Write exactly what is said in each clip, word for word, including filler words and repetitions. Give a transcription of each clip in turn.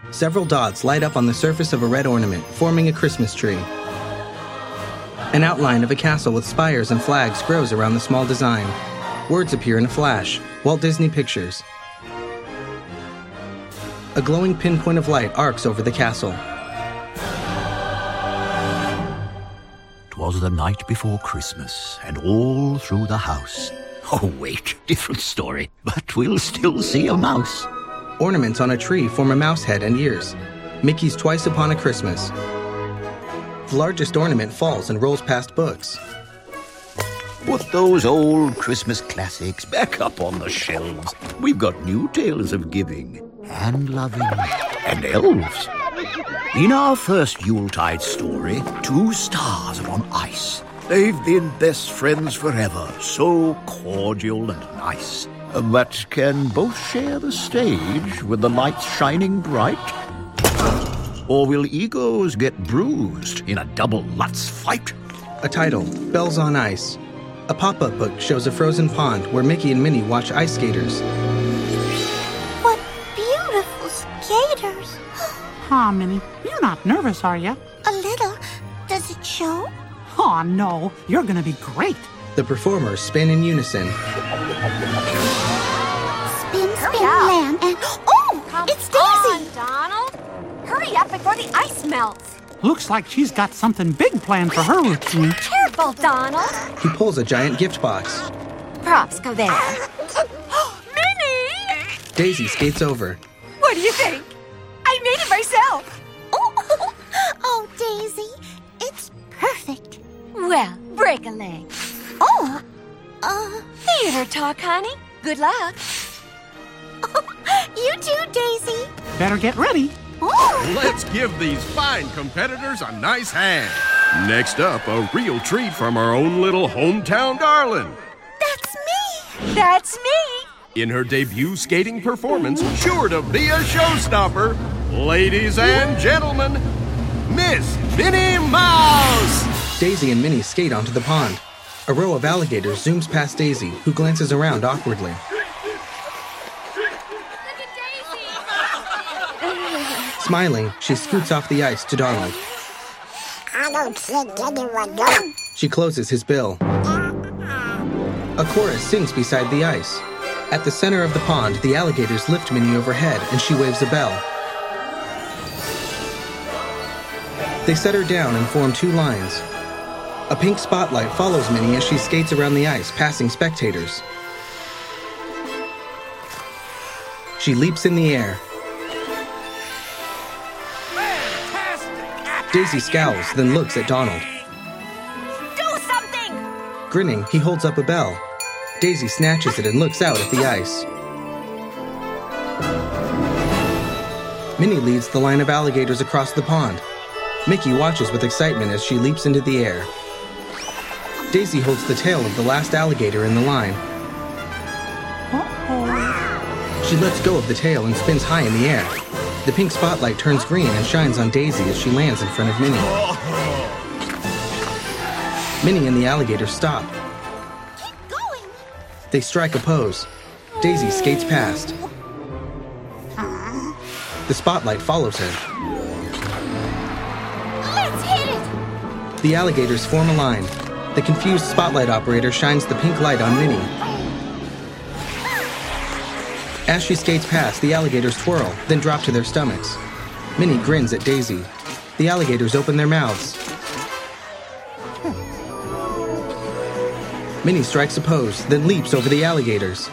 Several dots light up on the surface of a red ornament, forming a Christmas tree. An outline of a castle with spires and flags grows around the small design. Words appear in a flash. Walt Disney Pictures. A glowing pinpoint of light arcs over the castle. 'Twas the night before Christmas, and all through the house. Oh, wait, different story, but we'll still see a mouse. Ornaments on a tree form a mouse head and ears. Mickey's Twice Upon a Christmas. The largest ornament falls and rolls past books. Put those old Christmas classics back up on the shelves. We've got new tales of giving and loving and elves. In our first Yuletide story, two stars are on ice. They've been best friends forever, so cordial and nice. But can both share the stage with the lights shining bright? Or will egos get bruised in a double Lutz fight? A title, Bells on Ice. A pop-up book shows a frozen pond where Mickey and Minnie watch ice skaters. What beautiful skaters. Aw, Minnie, you're not nervous, are you? A little. Does it show? Aw, no, you're gonna be great. The performers spin in unison. Spin, spin, land, and... Oh, Come it's Daisy! on, Donald. Hurry up before the ice melts. Looks like she's got something big planned for her routine. Careful, Donald. He pulls a giant gift box. Props go there. Minnie! Daisy skates over. What do you think? I made it myself. Oh, oh, Daisy, it's perfect. Well, break a leg. Oh, uh... Theater talk, honey. Good luck. You too, Daisy. Better get ready. Oh. Let's give these fine competitors a nice hand. Next up, a real treat from our own little hometown darling. That's me. That's me. In her debut skating performance, sure to be a showstopper, ladies and gentlemen, Miss Minnie Mouse! Daisy and Minnie skate onto the pond. A row of alligators zooms past Daisy, who glances around awkwardly. Smiling, she scoots off the ice to Donald. I don't think anyone knows. She closes his bill. A chorus sings beside the ice. At the center of the pond, the alligators lift Minnie overhead, and she waves a bell. They set her down and form two lines. A pink spotlight follows Minnie as she skates around the ice, passing spectators. She leaps in the air. Daisy scowls, then looks at Donald. Do something! Grinning, he holds up a bell. Daisy snatches it and looks out at the ice. Minnie leads the line of alligators across the pond. Mickey watches with excitement as she leaps into the air. Daisy holds the tail of the last alligator in the line. Uh-oh. She lets go of the tail and spins high in the air. The pink spotlight turns green and shines on Daisy as she lands in front of Minnie. Minnie and the alligator stop. Keep going. They strike a pose. Daisy skates past. The spotlight follows her. Let's hit it. The alligators form a line. The confused spotlight operator shines the pink light on Minnie. As she skates past, the alligators twirl, then drop to their stomachs. Minnie grins at Daisy. The alligators open their mouths. Minnie strikes a pose, then leaps over the alligators.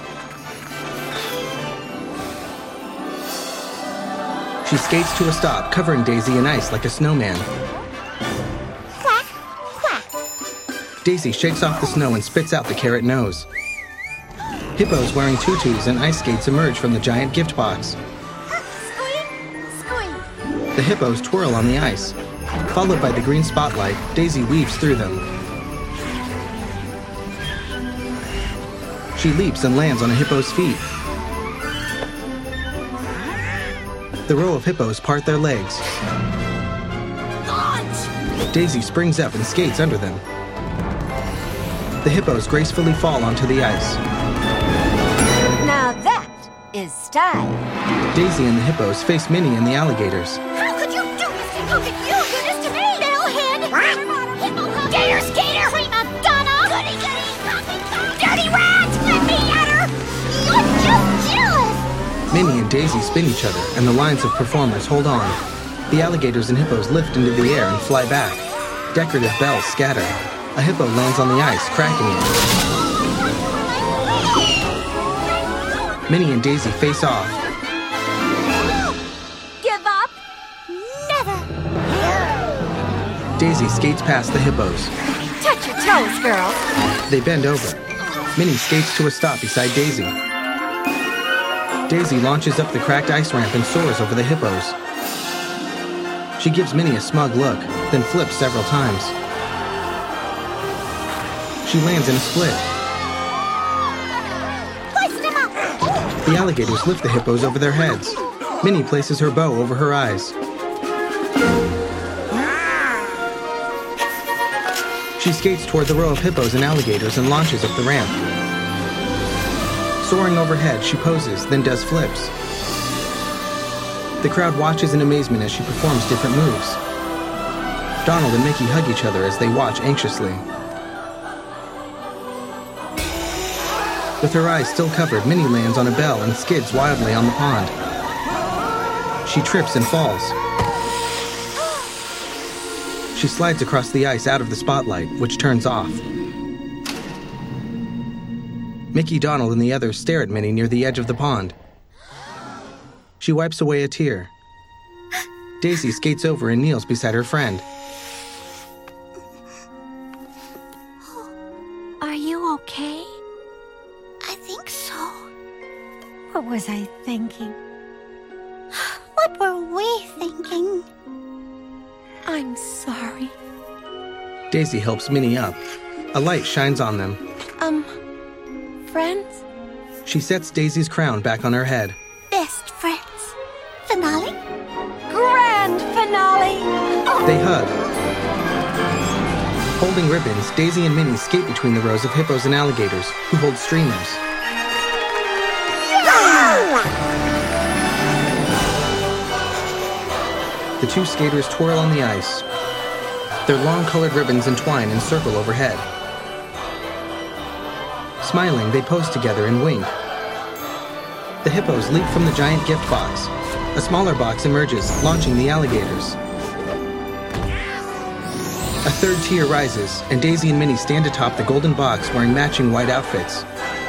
She skates to a stop, covering Daisy in ice like a snowman. Quack, quack. Daisy shakes off the snow and spits out the carrot nose. Hippos wearing tutus and ice skates emerge from the giant gift box. Squeak, squeak. The hippos twirl on the ice. Followed by the green spotlight, Daisy weaves through them. She leaps and lands on a hippo's feet. The row of hippos part their legs. Daisy springs up and skates under them. The hippos gracefully fall onto the ice. Now that is style. Daisy and the hippos face Minnie and the alligators. How could you do this to me? How could you do this to me? Bellhead! What? Hippo Gator Skater! Prima Donna! Goody Goody! Dirty rats! Let me at her! You're just jealous! Minnie and Daisy spin each other, and the lines of performers hold on. The alligators and hippos lift into the air and fly back. Decorative bells scatter. A hippo lands on the ice, cracking it. Minnie and Daisy face off. Give up? Never! Daisy skates past the hippos. Touch your toes, girl. They bend over. Minnie skates to a stop beside Daisy. Daisy launches up the cracked ice ramp and soars over the hippos. She gives Minnie a smug look, then flips several times. She lands in a split. Hoist him up! The alligators lift the hippos over their heads. Minnie places her bow over her eyes. She skates toward the row of hippos and alligators and launches up the ramp. Soaring overhead, she poses, then does flips. The crowd watches in amazement as she performs different moves. Donald and Mickey hug each other as they watch anxiously. With her eyes still covered, Minnie lands on a bell and skids wildly on the pond. She trips and falls. She slides across the ice out of the spotlight, which turns off. Mickey, Donald, and the others stare at Minnie near the edge of the pond. She wipes away a tear. Daisy skates over and kneels beside her friend. Are you okay? I think so. What was I thinking? What were we thinking? I'm sorry. Daisy helps Minnie up. A light shines on them. Um, friends? She sets Daisy's crown back on her head. Best friends. Finale? Grand finale! They hug. Holding ribbons, Daisy and Minnie skate between the rows of hippos and alligators, who hold streamers. The two skaters twirl on the ice. Their long colored ribbons entwine and circle overhead. Smiling, they pose together and wink. The hippos leap from the giant gift box. A smaller box emerges, launching the alligators. A third tier rises, and Daisy and Minnie stand atop the golden box wearing matching white outfits.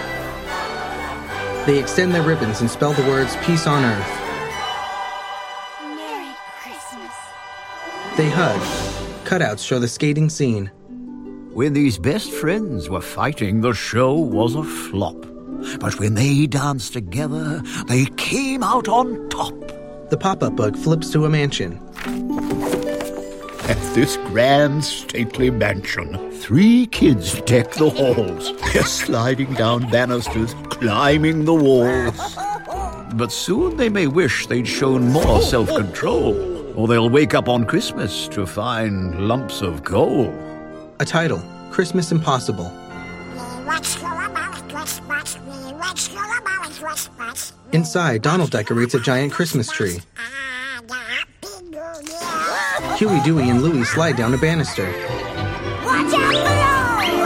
They extend their ribbons and spell the words, "Peace on Earth." Merry Christmas. They hug. Cutouts show the skating scene. When these best friends were fighting, the show was a flop. But when they danced together, they came out on top. The pop-up bug flips to a mansion. At this grand, stately mansion, three kids deck the halls. They're sliding down banisters, climbing the walls. But soon they may wish they'd shown more self-control, or they'll wake up on Christmas to find lumps of coal. A title, Christmas Impossible. Inside, Donald decorates a giant Christmas tree. Huey, Dewey, and Louie slide down a banister. Watch out below!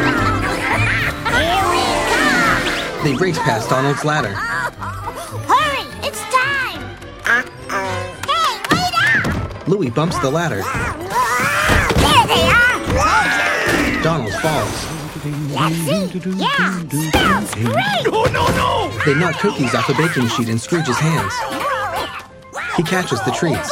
Here we come! They race past Donald's ladder. Hurry! It's time! Uh-oh. Hey, wait up! Louie bumps the ladder. There they are! Donald falls. Let's see! Yeah! Smells great! No, no, no! They knock cookies off a baking sheet in Scrooge's hands. He catches the treats.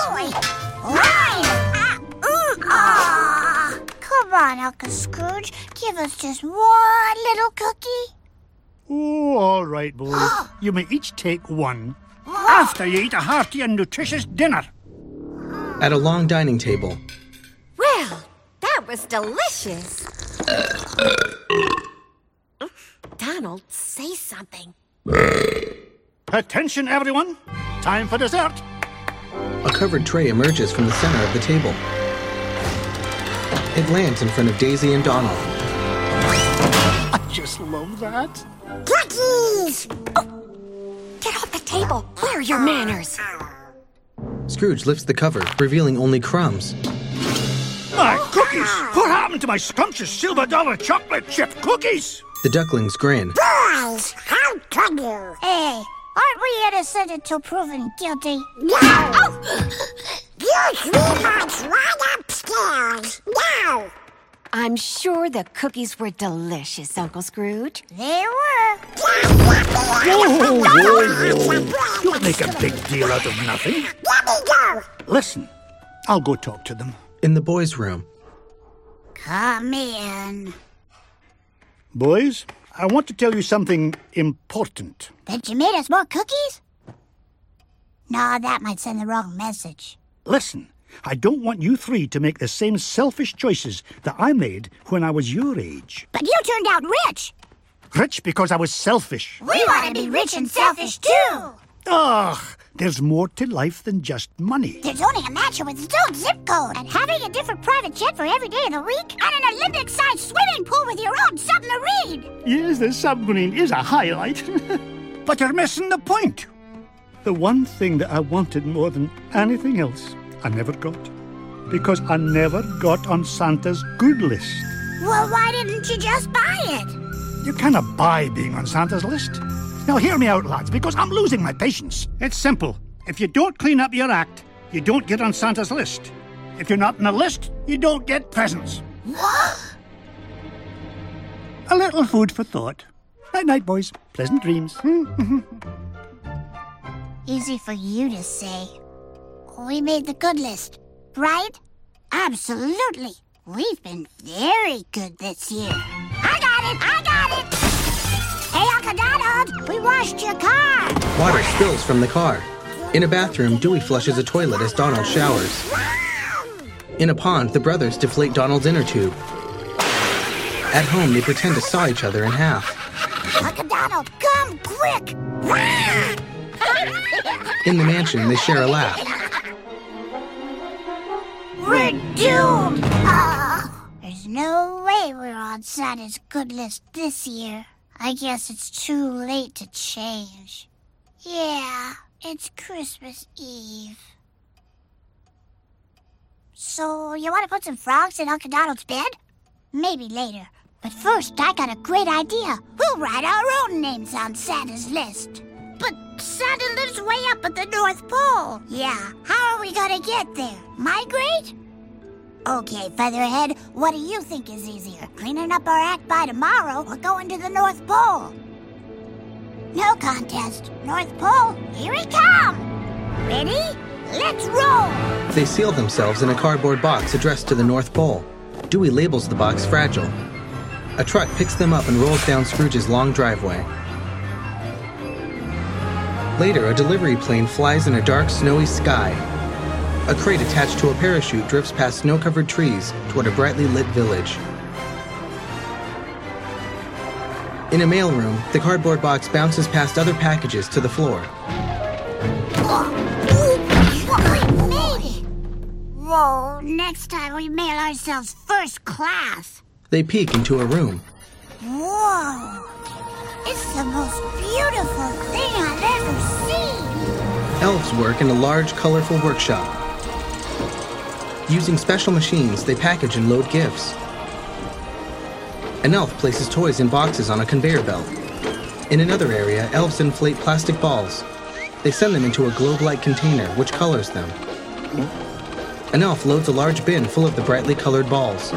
Come on, Uncle Scrooge. Give us just one little cookie. Oh, all right, boys. You may each take one. After you eat a hearty and nutritious dinner. At a long dining table, Well, that was delicious. Donald, say something. Attention, everyone. Time for dessert. a covered tray emerges from the center of the table. It lands in front of Daisy and Donald. I just love that. Cookies! Oh, get off the table. Where are your manners? Scrooge lifts the cover, revealing only crumbs. My cookies! What happened to my scrumptious silver dollar chocolate chip cookies? The ducklings grin. Boys, how can you? Hey, aren't we innocent until proven guilty? No! Oh. You sweethearts right upstairs. No! I'm sure the cookies were delicious, Uncle Scrooge. They were. Whoa, whoa, whoa. Don't make a big deal out of nothing. Let me go. Listen, I'll go talk to them. In the boys' room, Come in. Boys, I want to tell you something important. That you made us more cookies? No, that might send the wrong message. Listen, I don't want you three to make the same selfish choices that I made when I was your age. But you turned out rich. Rich because I was selfish. We want to be rich and selfish, too. Ugh, there's more to life than just money. There's owning a mansion with its own zip code and having a different private jet for every day of the week and an Olympic-sized swimming pool with your own submarine. Yes, the submarine is a highlight. But you're missing the point. The one thing that I wanted more than anything else, I never got. Because I never got on Santa's good list. Well, why didn't you just buy it? You cannot buy being on Santa's list. Now hear me out, lads, because I'm losing my patience. It's simple. If you don't clean up your act, you don't get on Santa's list. If you're not on the list, you don't get presents. What? A little food for thought. Night-night, boys. Pleasant dreams. Easy for you to say. We made the good list, right? Absolutely. We've been very good this year. I got it! I got it! Hey, Uncle Donald! We washed your car! water spills from the car. In a bathroom, Dewey flushes a toilet as Donald showers. In a pond, the brothers deflate Donald's inner tube. At home, they pretend to saw each other in half. Uncle Donald, come quick! In the mansion, they share a laugh. We're doomed! Oh, there's no way we're on Santa's good list this year. I guess it's too late to change. Yeah, it's Christmas Eve. So, you want to put some frogs in Uncle Donald's bed? Maybe later. But first, I got a great idea. We'll write our own names on Santa's list. But Santa lives way up at the North Pole. Yeah, how are we gonna get there? Migrate? Okay, Featherhead, what do you think is easier? Cleaning up our act by tomorrow or going to the North Pole? No contest. North Pole, here we come! Ready? Let's roll! They seal themselves in a cardboard box addressed to the North Pole. Dewey labels the box Fragile. A truck picks them up and rolls down Scrooge's long driveway. Later, a delivery plane flies in a dark, snowy sky. A crate attached to a parachute drifts past snow-covered trees toward a brightly lit village. In a mailroom, the cardboard box bounces past other packages to the floor. We made it! Whoa, next time we mail ourselves first class. They peek into a room. Whoa! It's the most beautiful thing I've ever seen! Elves work in a large, colorful workshop. Using special machines, they package and load gifts. An elf places toys in boxes on a conveyor belt. In another area, elves inflate plastic balls. They send them into a globe-like container, which colors them. An elf loads a large bin full of the brightly colored balls.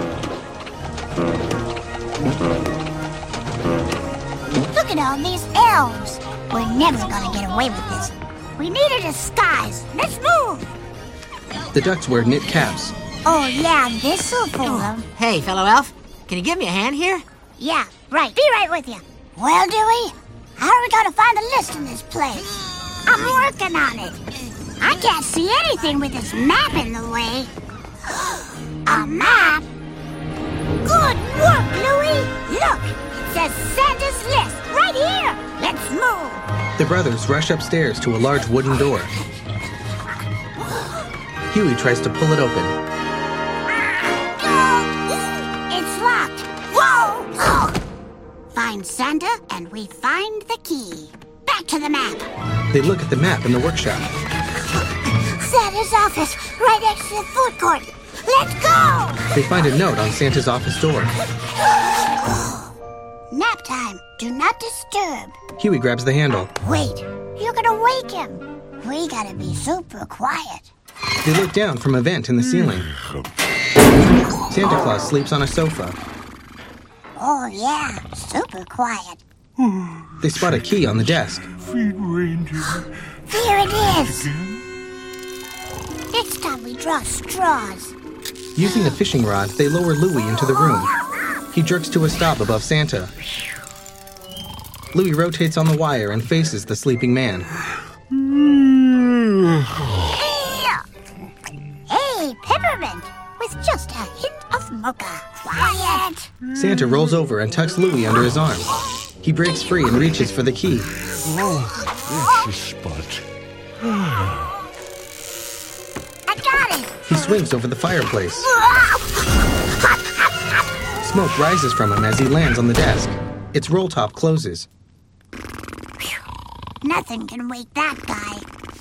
Look at all these elves! We're never gonna get away with this. We need a disguise. Let's move! The ducks wear knit caps. Oh, yeah, this'll fool them. Hey, fellow elf, can you give me a hand here? Yeah, right. Be right with you. Well, Dewey, how are we gonna find the list in this place? I'm working on it. I can't see anything with this map in the way. A map? Good work, Louie! Look, it says Santa's list right here. Let's move. The brothers rush upstairs to a large wooden door. Huey tries to pull it open. It's locked. Whoa! Find Santa and we find the key. Back back to the map. They look at the map in the workshop. Santa's office, right next to the food court. Let's go! They find a note on Santa's office door. Nap time. Do not disturb. Huey grabs the handle. Wait, you're gonna wake him. We gotta be super quiet. They look down from a vent in the ceiling. Santa Claus sleeps on a sofa. Oh yeah, super quiet. They spot a key on the desk. Feed reindeer. There it is. Next time we draw straws. Using a fishing rod, they lower Louie into the room. He jerks to a stop above Santa. Louie rotates on the wire and faces the sleeping man. Hey, peppermint, with just a hint of mocha. Quiet. Santa rolls over and tucks Louie under his arm. He breaks free and reaches for the key. Oh, that's the spot. I got it. He swings over the fireplace. Smoke rises from him as he lands on the desk. Its roll top closes. Nothing can wake that guy.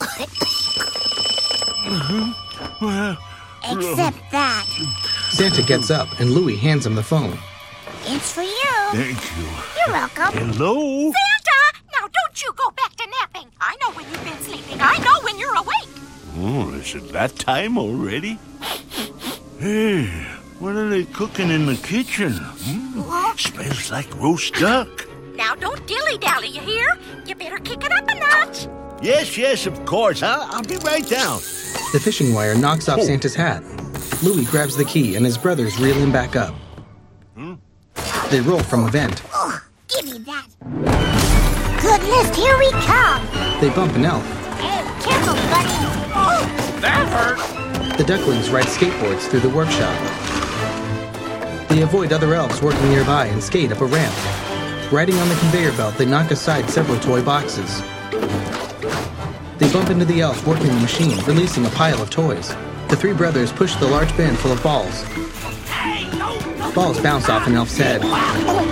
Except that. Santa gets up and Louie hands him the phone. It's for you. Thank you. You're welcome. Hello? Santa! Now don't you go back to napping. I know when you've been sleeping. I know when you're awake. Oh, is it that time already? Hey, what are they cooking in the kitchen? Hmm? Smells like roast duck. Now don't dilly-dally, you hear? You better kick it up a notch. Yes, yes, of course. I'll, I'll be right down. The fishing wire knocks off Oh. Santa's hat. Louie grabs the key and his brothers reel him back up. Hmm? They roll from a vent. Oh, give me that. Goodness, here we come. They bump an elf. Hey, careful, buddy. Oh, That hurt. The ducklings ride skateboards through the workshop. They avoid other elves working nearby and skate up a ramp. Riding on the conveyor belt, they knock aside several toy boxes. They bump into the elf working the machine, releasing a pile of toys. The three brothers push the large bin full of balls. Balls bounce off an elf's head. don't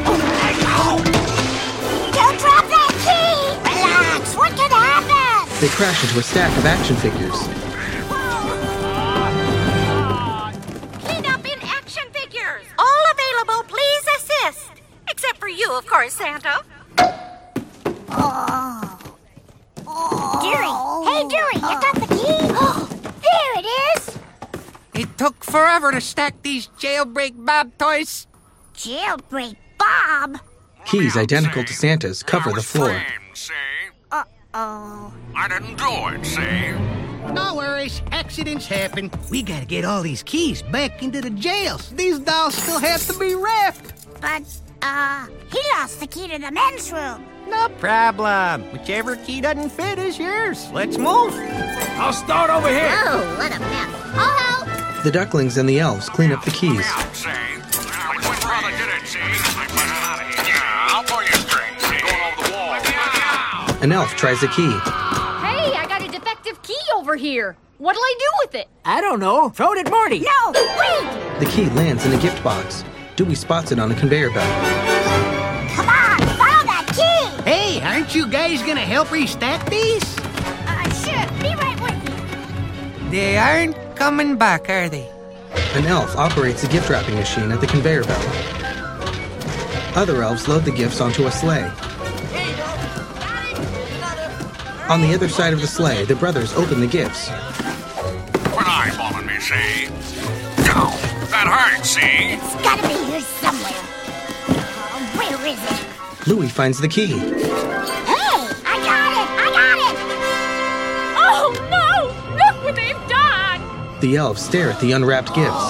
drop that key. Relax, what could happen? They crash into a stack of action figures. Clean up in action figures. All available, please assist. Except for you, of course, Santa. Oh. Dearie, hey, Dearie, you got the key? There it is. It took forever to stack these jailbreak Bob toys. Jailbreak Bob. Keys identical to Santa's cover the floor. See? Uh-oh. I didn't do it, see? No worries. Accidents happen. We gotta get all these keys back into the jails. These dolls still have to be wrapped. But, uh, he lost the key to the men's room. No problem. Whichever key doesn't fit is yours. Let's move. I'll start over here. Oh, what a mess. I'll help. The ducklings and the elves clean up the keys. Out, see? Now, which one brother did it, see? I put it out of here. Yeah, I'll pull your string, see? Going over the wall. Let me out. An elf tries a key. Hey, I got a defective key over here. What'll I do with it? I don't know. Throw it at Morty. No, wait. The key lands in a gift box. Dewey spots it on a conveyor belt. Come on, follow that key. Hey, aren't you guys gonna help restack these? Uh, sure, be right with you. They aren't coming back, are they? An elf operates a gift wrapping machine at the conveyor belt. Other elves load the gifts onto a sleigh. On the other side of the sleigh, the brothers open the gifts. Quit eyeballing me, see? Ow, that hurts, see? It's gotta be here somewhere. Uh, where is it? Louie finds the key. Hey, I got it! I got it! Oh, no! Look what they've done! The elves stare at the unwrapped gifts.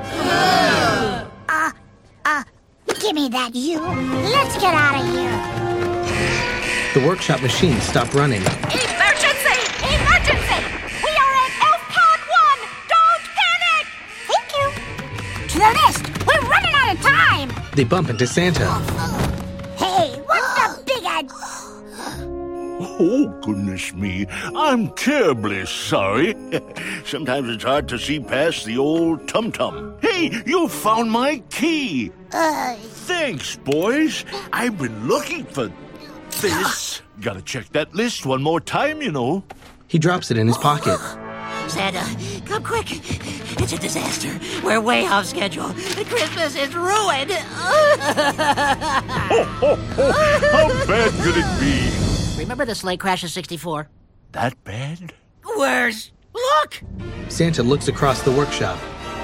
Uh, uh, give me that, you. Let's get out of here. The workshop machines stop running. Emergency! Emergency! We are at ElfCon one! Don't panic! Thank you. To the list. We're running out of time. They bump into Santa. Hey, what's the big ad? Oh, goodness me. I'm terribly sorry. Sometimes it's hard to see past the old tum-tum. Hey, you found my key. Uh, Thanks, boys. I've been looking for this. Gotta check that list one more time, you know. He drops it in his pocket. Santa, come quick. It's a disaster. We're way off schedule. Christmas is ruined. Ho, ho, ho. How bad could it be? Remember the sleigh crash of sixty-four? That bad? Worse. Look! Santa looks across the workshop.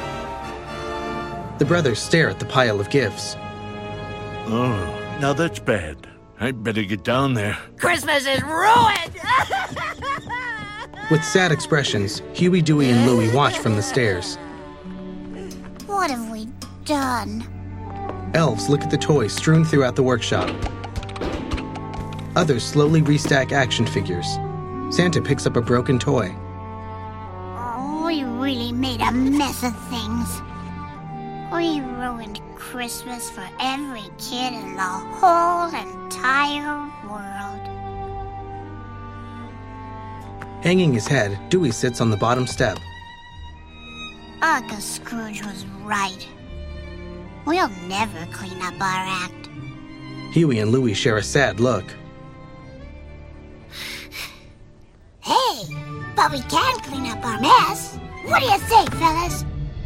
The brothers stare at the pile of gifts. Oh, now that's bad. I'd better get down there. Christmas is ruined! With sad expressions, Huey, Dewey, and Louie watch from the stairs. What have we done? Elves look at the toys strewn throughout the workshop. Others slowly restack action figures. Santa picks up a broken toy. Oh, we really made a mess of things. We ruined Christmas for every kid in the whole entire world. Hanging his head, Dewey sits on the bottom step. Uncle Scrooge was right. We'll never clean up our act. Huey and Louie share a sad look. Hey, but we can clean up our mess. What do you say, fellas?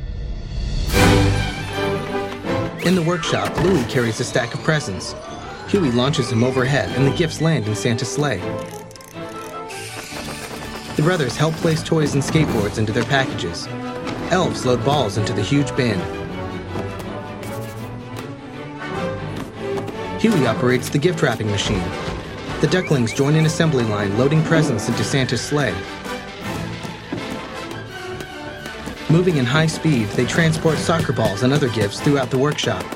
In the workshop, Louie carries a stack of presents. Huey launches him overhead, and the gifts land in Santa's sleigh. The brothers help place toys and skateboards into their packages. Elves load balls into the huge bin. Huey operates the gift wrapping machine. The ducklings join an assembly line loading presents into Santa's sleigh. Moving in high speed, they transport soccer balls and other gifts throughout the workshop.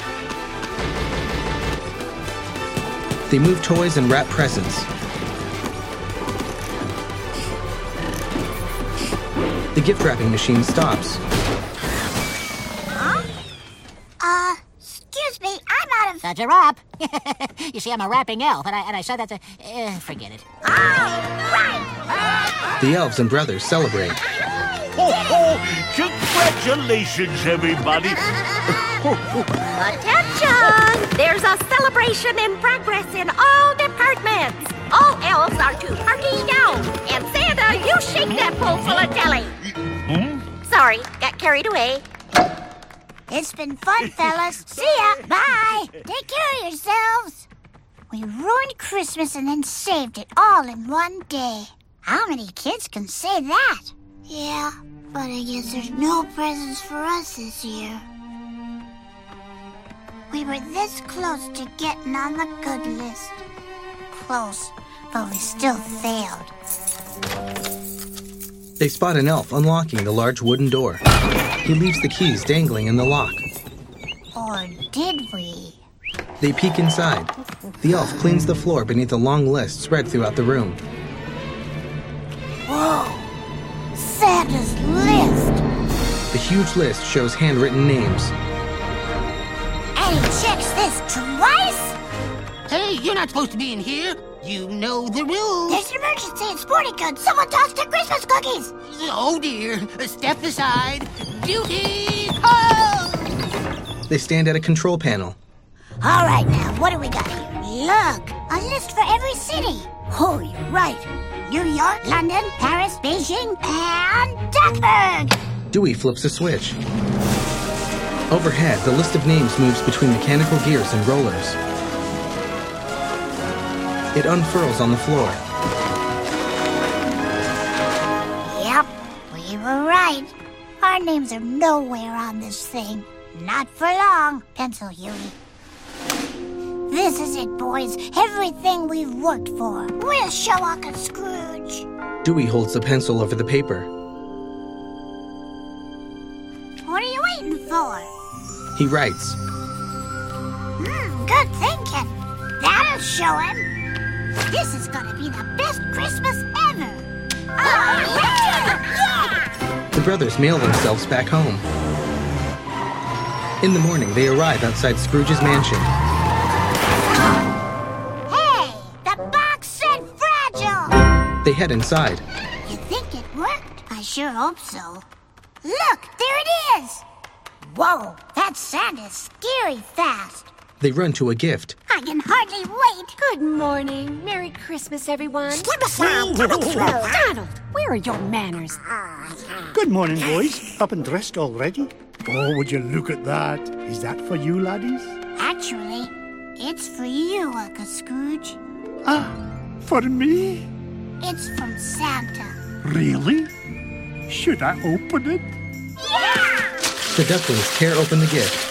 They move toys and wrap presents. The gift wrapping machine stops. Huh? Uh, excuse me, I'm out of... That's a wrap. You see, I'm a rapping elf, and I, and I said that's a... Uh, forget it. All right! The elves and brothers celebrate. Ho, ho! Congratulations, everybody! Attention! There's a celebration in progress in all departments. All elves are to party now. And Santa, you shake that bowl full of jelly. Hmm? Sorry, got carried away. It's been fun, fellas. See ya. Bye. Take care of yourselves. We ruined Christmas and then saved it all in one day. How many kids can say that? Yeah, but I guess there's no presents for us this year. We were this close to getting on the good list. Close, but we still failed. They spot an elf unlocking the large wooden door. He leaves the keys dangling in the lock. Or did we? They peek inside. The elf cleans the floor beneath a long list spread throughout the room. Whoa! Santa's list! The huge list shows handwritten names. And he checks this twice? Hey, you're not supposed to be in here. You know the rules. There's an emergency in Sporting Goods. Someone tossed the Christmas cookies. Oh, dear. Step aside. Duty call! They stand at a control panel. All right, now, what do we got here? Look, a list for every city. Oh, you're right. New York, London, Paris, Beijing, and Duckburg. Dewey flips a switch. Overhead, the list of names moves between mechanical gears and rollers. It unfurls on the floor. Yep, we were right. Our names are nowhere on this thing. Not for long, Pencil Huey. This is it, boys. Everything we've worked for. We'll show Uncle Scrooge. Dewey holds the pencil over the paper. What are you waiting for? He writes. Hmm, good thinking. That'll show him. This is gonna be the best Christmas ever. Oh, yeah! The brothers mail themselves back home. In the morning, they arrive outside Scrooge's mansion. Hey, the box said fragile. They head inside. You think it worked? I sure hope so. Look, there it is. Whoa, that Santa's scary fast. They run to a gift. I can hardly wait. Good morning. Merry Christmas, everyone. Donald, Donald, where are your manners? Good morning, boys. Up and dressed already? Oh, would you look at that? Is that for you, laddies? Actually, it's for you, Uncle Scrooge. Ah, for me? It's from Santa. Really? Should I open it? Yeah! The ducklings tear open the gift.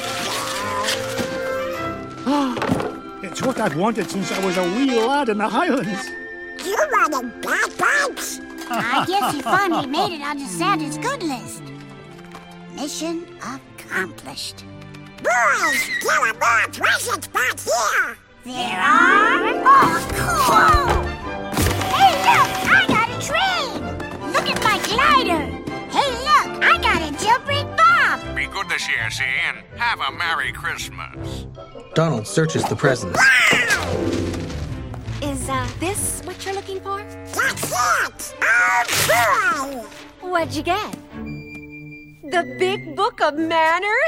It's what I've wanted since I was a wee lad in the Highlands. You wanted bad bugs? I guess you finally made it onto Santa's good list. Mission accomplished. Boys, there are more presents back here. There are? Oh, cool! Hey, look, I got a train. Look at my glider. Hey, look, I got a jailbreak bomb. Be good this year, see, and have a Merry Christmas. Donald searches the presents. Is uh, this what you're looking for? That's it! Oh, boy! What'd you get? The Big Book of Manners?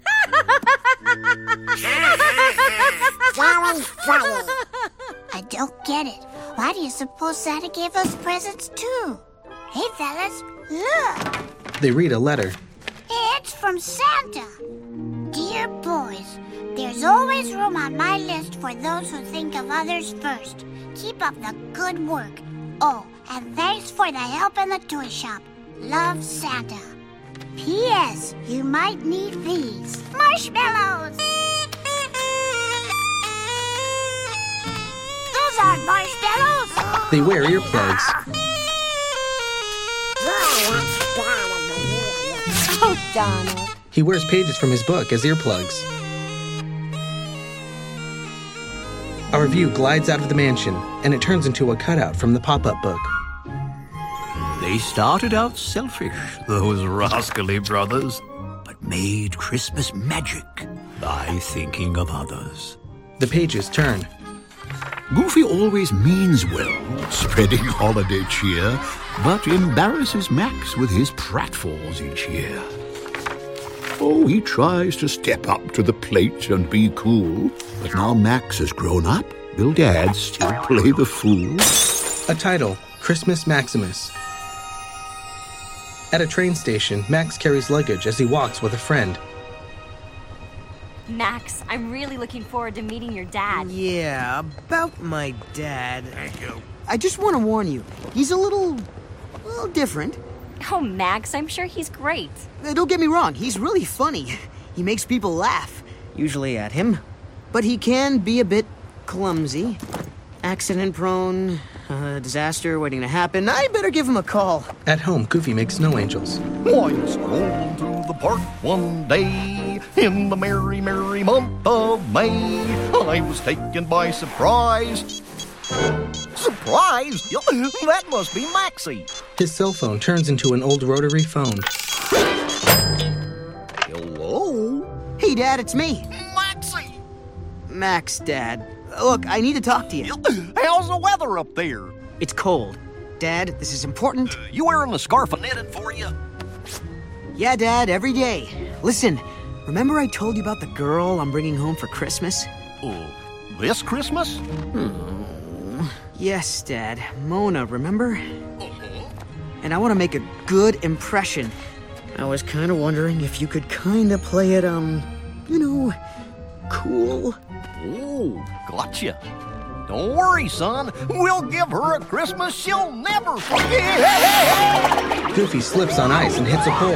Very funny. I don't get it. Why do you suppose Santa gave us presents too? Hey, fellas, look. They read a letter. It's from Santa. Dear boys, there's always room on my list for those who think of others first. Keep up the good work. Oh, and thanks for the help in the toy shop. Love, Santa. P S. You might need these. Marshmallows! Those aren't marshmallows! They wear earplugs. Oh, Donald. He wears pages from his book as earplugs. Our view glides out of the mansion, and it turns into a cutout from the pop-up book. They started out selfish, those rascally brothers, but made Christmas magic by thinking of others. The pages turn. Goofy always means well, spreading holiday cheer, but embarrasses Max with his pratfalls each year. Oh, he tries to step up to the plate and be cool, but now Max has grown up, will Dad still play the fool? A title, Christmas Maximus. At a train station, Max carries luggage as he walks with a friend. Max, I'm really looking forward to meeting your dad. Yeah, about my dad. Thank you. I just want to warn you, he's a little, a little different. Oh, Max, I'm sure he's great. Uh, Don't get me wrong, he's really funny. He makes people laugh, usually at him. But he can be a bit clumsy, accident-prone, uh, disaster waiting to happen. I better give him a call. At home, Goofy makes snow angels. I was strolling through the park one day in the merry, merry month of May. I was taken by surprise. Surprise? That must be Maxie. His cell phone turns into an old rotary phone. Hello? Hey, Dad, it's me. Maxie! Max, Dad. Look, I need to talk to you. How's the weather up there? It's cold. Dad, this is important. Uh, you wearing the scarf I knitted for you? Yeah, Dad, every day. Listen, remember I told you about the girl I'm bringing home for Christmas? Uh, this Christmas? Hmm. Yes, Dad. Mona, remember? And I want to make a good impression. I was kind of wondering if you could kind of play it, um, you know, cool. Oh, gotcha. Don't worry, son. We'll give her a Christmas she'll never forget. Goofy slips on ice and hits a pole.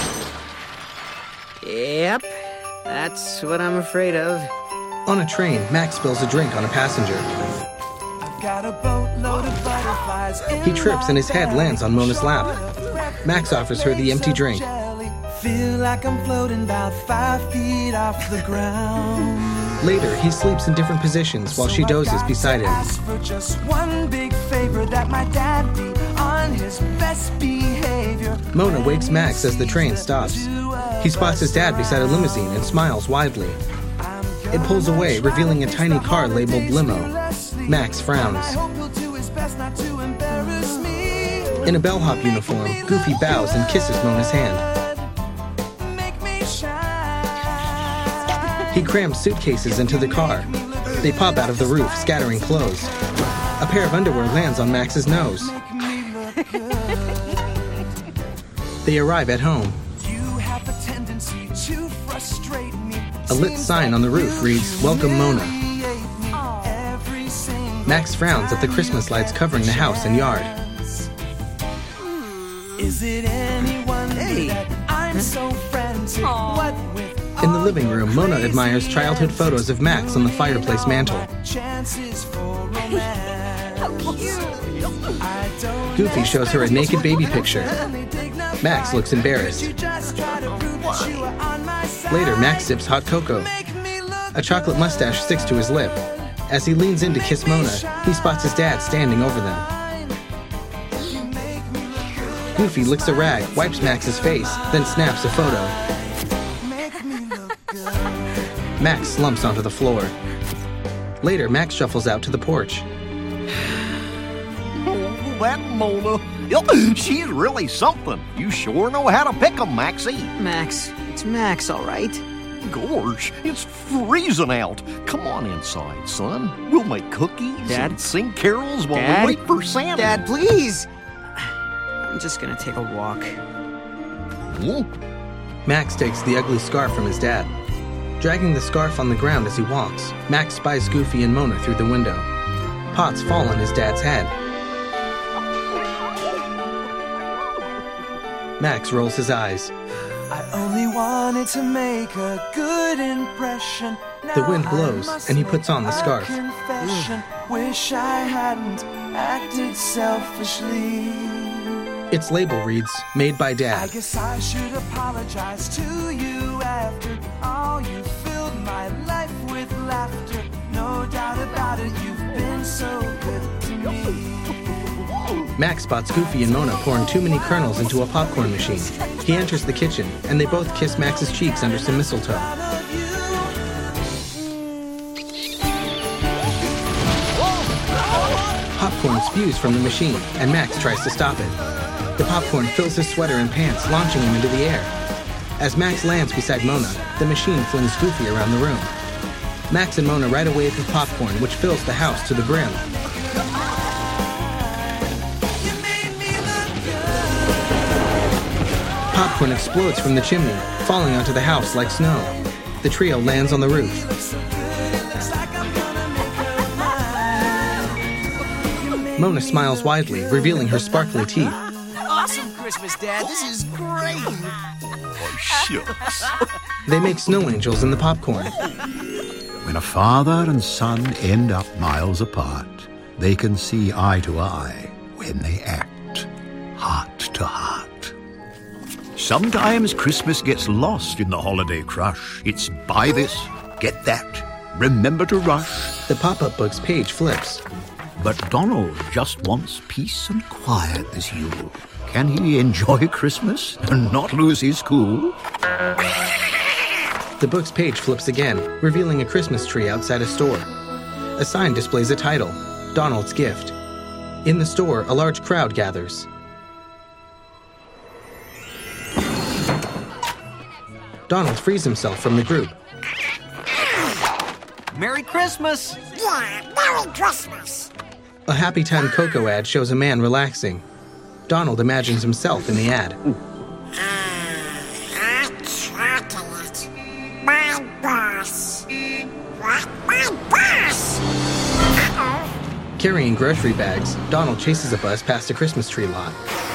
Yep, that's what I'm afraid of. On a train, Max spills a drink on a passenger. Got a boatload of butterflies. He trips and his head lands on Mona's lap. Max offers her the empty drink. Feel like I'm floating about five feet off the ground. Later, he sleeps in different positions while she dozes beside him. Ask for just one big favor, that my dad be on his best behavior. Mona wakes Max as the train stops. He spots his dad beside a limousine and smiles widely. It pulls away, revealing a tiny car labeled limo. Max frowns. In a bellhop uniform, Goofy bows and kisses Mona's hand. He crams suitcases into the car. They pop out of the roof, scattering clothes. A pair of underwear lands on Max's nose. They arrive at home. A lit sign on the roof reads, "Welcome, Mona." Max frowns at the Christmas lights covering the house and yard. Is it anyone hey. that I'm so frantic? What with In the living room, Mona admires childhood photos of Max on the fireplace mantle. Goofy shows her a naked baby picture. Max looks embarrassed. Later, Max sips hot cocoa. A chocolate mustache sticks to his lip. As he leans in to kiss Mona, he spots his dad standing over them. Goofy licks a rag, wipes Max's face, then snaps a photo. Max slumps onto the floor. Later, Max shuffles out to the porch. Oh, that Mona. She's really something. You sure know how to pick 'em, Maxie. Max. It's Max, all right? Gorge, it's freezing out. Come on inside, son. We'll make cookies Dad? and sing carols while Dad? we wait for Santa. Dad, please! I'm just gonna take a walk. Hmm? Max takes the ugly scarf from his dad. Dragging the scarf on the ground as he walks, Max spies Goofy and Mona through the window. Pots fall on his dad's head. Max rolls his eyes. I only wanted to make a good impression. The wind blows, and he puts on the scarf. Confession, wish I hadn't acted selfishly. Its label reads, "Made by I Dad." guess I should apologize to you after all. You filled my life with laughter. No doubt about it, you've been so good to me. Max spots Goofy and Mona pouring too many kernels into a popcorn machine. He enters the kitchen, and they both kiss Max's cheeks under some mistletoe. Popcorn spews from the machine, and Max tries to stop it. The popcorn fills his sweater and pants, launching him into the air. As Max lands beside Mona, the machine flings Goofy around the room. Max and Mona ride a wave of popcorn, which fills the house to the brim. Popcorn explodes from the chimney, falling onto the house like snow. The trio lands on the roof. Mona smiles widely, revealing her sparkly teeth. Awesome Christmas, Dad. This is great. Oh, shucks. They make snow angels in the popcorn. When a father and son end up miles apart, they can see eye to eye when they act heart to heart. Sometimes Christmas gets lost in the holiday crush. It's buy this, get that, remember to rush. The pop-up book's page flips. But Donald just wants peace and quiet this Yule. Can he enjoy Christmas and not lose his cool? The book's page flips again, revealing a Christmas tree outside a store. A sign displays a title, Donald's Gift. In the store, a large crowd gathers. Donald frees himself from the group. Merry Christmas! Yeah, Merry Christmas. A Happy Time Cocoa ad shows a man relaxing. Donald imagines himself in the ad. Ah, chocolate. My boss. What? My boss! Uh-oh. Carrying grocery bags, Donald chases a bus past a Christmas tree lot.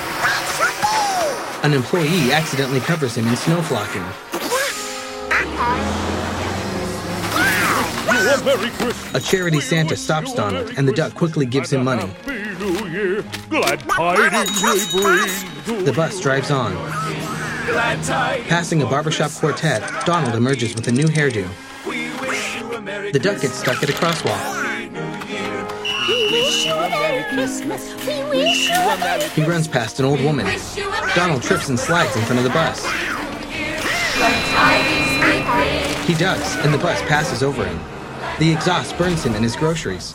An employee accidentally covers him in snow flocking. Merry Christmas. A charity Santa stops Donald, and the duck quickly gives him money. Happy New Year. Glad tidings we bring. The bus drives on. Passing a barbershop quartet, Donald emerges with a new hairdo. The duck gets stuck at a crosswalk. We wish you a Merry Christmas. We wish you a Merry He runs past an old woman. Donald trips and slides in front of the bus. He ducks, and the bus passes over him. The exhaust burns him and his groceries.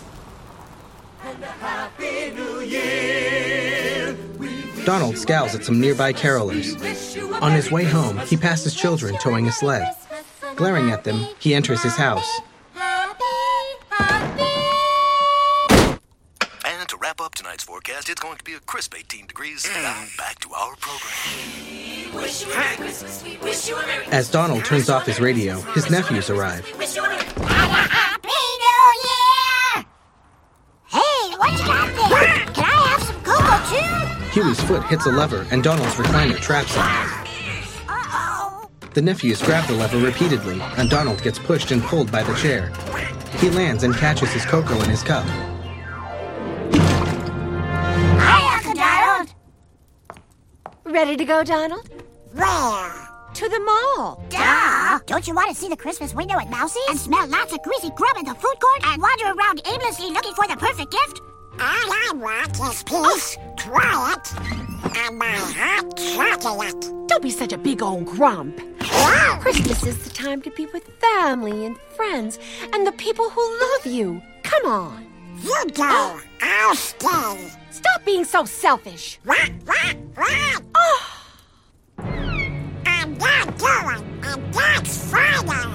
Donald scowls at some nearby carolers. On his way home, he passes children towing a sled. Glaring at them, he enters his house. And to wrap up tonight's forecast, it's going to be a crisp eighteen degrees. Now back to our program. As Donald turns off his radio, his nephews arrive. Happy New Year! Hey, what you got there? Can I have some cocoa too? Huey's foot hits a lever and Donald's recliner traps him. The nephews grab the lever repeatedly, and Donald gets pushed and pulled by the chair. He lands and catches his cocoa in his cup. Hi, Uncle Donald. Ready to go, Donald? Where? To the mall. Duh! Don't you want to see the Christmas window at Mousie's? And smell lots of greasy grub in the food court? And wander around aimlessly looking for the perfect gift? All I want is peace, quiet, and my hot chocolate. Don't be such a big old grump. Christmas is the time to be with family and friends and the people who love you. Come on. You go. I'll stay. Stop being so selfish. What? What? What? Oh. I'm not going, and that's final.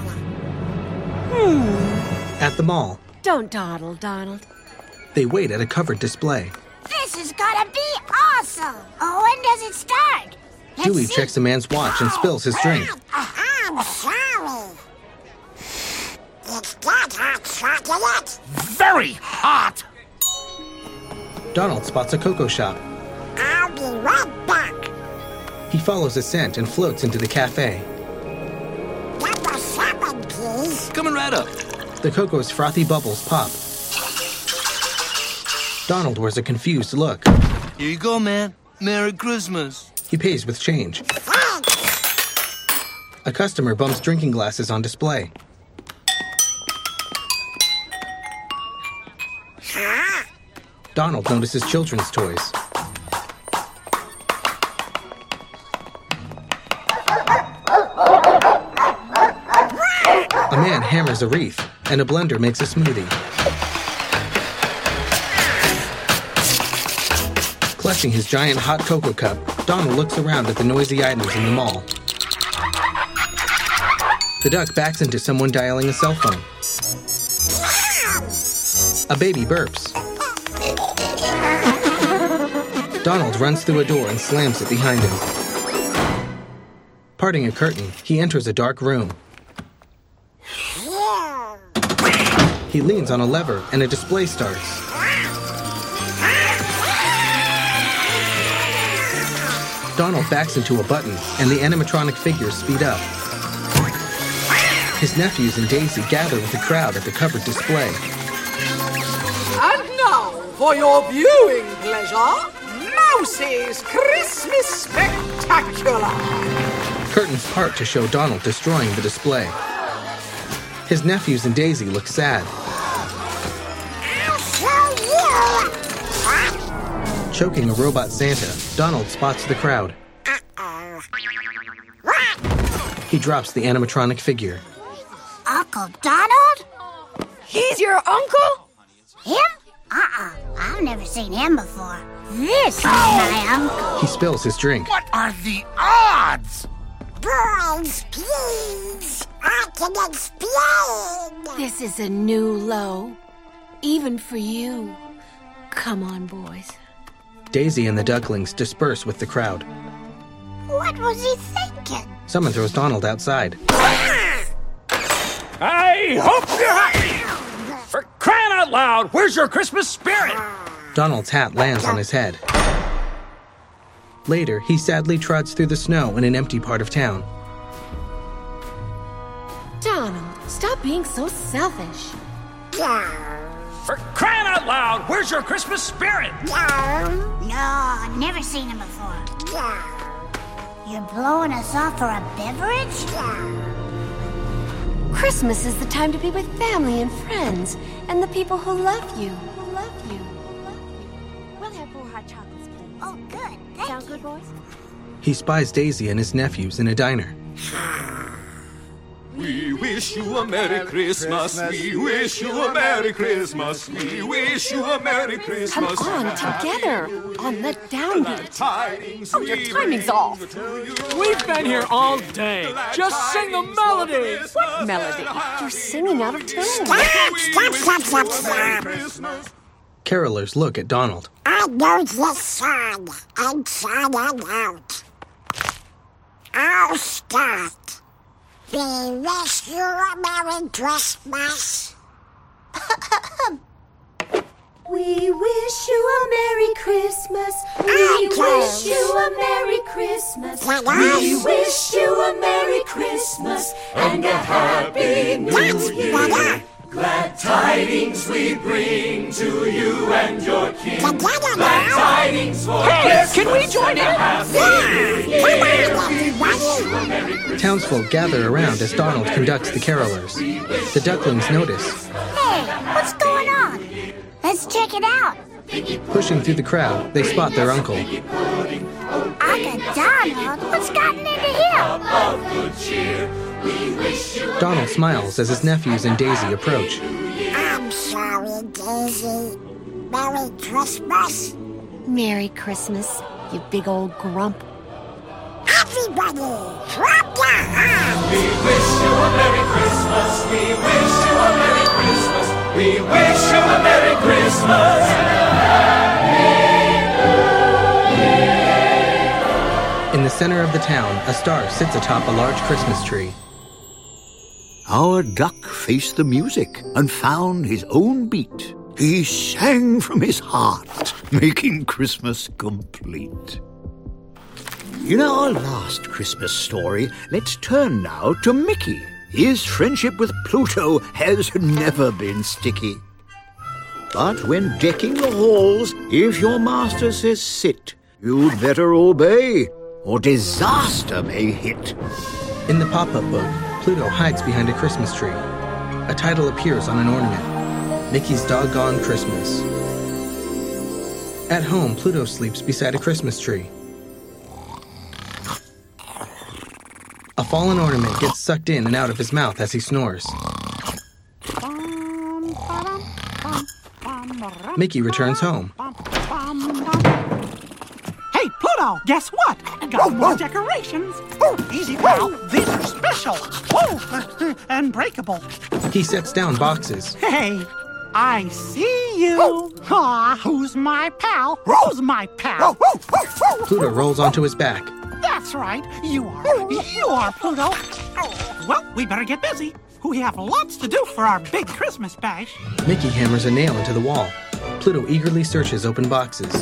Hmm. At the mall, Don't dawdle, Donald. they wait at a covered display. This is gonna be awesome. Oh, when does it start? Let's Huey see. checks a man's watch and spills his drink. I'm sorry. It's that hot chocolate. Very hot! Donald spots a cocoa shop. I'll be right back. He follows a scent and floats into the cafe. Number seven, please. Coming right up. The cocoa's frothy bubbles pop. Donald wears a confused look. Here you go, man. Merry Christmas. He pays with change. A customer bumps drinking glasses on display. Donald notices children's toys. A man hammers a wreath, and a blender makes a smoothie. Clutching his giant hot cocoa cup, Donald looks around at the noisy items in the mall. The duck backs into someone dialing a cell phone. A baby burps. Donald runs through a door and slams it behind him. Parting a curtain, he enters a dark room. He leans on a lever and a display starts. Donald backs into a button and the animatronic figures speed up. His nephews and Daisy gather with the crowd at the covered display. And now, for your viewing pleasure, Mousie's Christmas Spectacular! Curtains part to show Donald destroying the display. His nephews and Daisy look sad. I'll show you. Choking a robot Santa, Donald spots the crowd. Uh-oh. He drops the animatronic figure. Uncle Donald? He's your uncle? Him? Uh-uh. I've never seen him before. This is my uncle. He spills his drink. What are the odds? Boys, please. I can explain. This is a new low. Even for you. Come on, boys. Daisy and the ducklings disperse with the crowd. What was he thinking? Someone throws Donald outside. I hope you're happy! For crying out loud, where's your Christmas spirit? Donald's hat lands on his head. Later, he sadly trots through the snow in an empty part of town. Donald, stop being so selfish. For crying out loud, where's your Christmas spirit? No, I've never seen him before. You're blowing us off for a beverage? Christmas is the time to be with family and friends and the people who love you. Who love you. Who love you. We'll have four hot chocolates, please. Oh, good. Thank Sound you. good, boys? He spies Daisy and his nephews in a diner. We wish wish you a Merry Christmas. We wish you a Merry Christmas. We wish you a Merry Christmas. Come on, together. On the downbeat. Oh, your timing's off. We've been here all day. Just sing the melody. What melody? You're singing out of tune. Stop, stop, stop, stop, stop. Carolers look at Donald. I know this song inside and out. I'll start. We wish you a Merry Christmas. We wish you a Merry Christmas. We Okay. wish you a Merry Christmas. What We else? wish you a Merry Christmas and a Happy New That's Year. better. Glad tidings we bring to you and your king. Together Glad now. tidings for Hey, Christmas can we join and a in? Happy Yeah. New Come Year. on, We wish you a everybody. Merry Christmas. Townsfolk gather around as Donald conducts the carolers. The ducklings notice. Hey, what's going on? Let's check it out. Pushing through the crowd, they spot their uncle. Uncle Donald, what's gotten into him? Of good cheer. We wish you a Donald smiles as his nephews and Daisy approach. I'm sorry, Daisy. Merry Christmas. Merry Christmas, you big old grump. Everybody, clap your hands. We wish you a Merry Christmas. We wish you a Merry Christmas. We wish you a Merry Christmas and a Happy New Year. In the center of the town, a star sits atop a large Christmas tree. Our duck faced the music and found his own beat. He sang from his heart, making Christmas complete. In our last Christmas story, let's turn now to Mickey. His friendship with Pluto has never been sticky. But when decking the halls, if your master says sit, you'd better obey, or disaster may hit. In the pop-up book, Pluto hides behind a Christmas tree. A title appears on an ornament. Mickey's Doggone Christmas. At home, Pluto sleeps beside a Christmas tree. A fallen ornament gets sucked in and out of his mouth as he snores. Mickey returns home. Hey, Pluto, guess what? Got more decorations. Oh, easy, pal. These are special. Oh, and breakable. He sets down boxes. Hey, I see you. Aw, who's my pal? Who's my pal? Pluto rolls onto his back. That's right. You are. You are, Pluto. Well, we better get busy. We have lots to do for our big Christmas bash. Mickey hammers a nail into the wall. Pluto eagerly searches open boxes.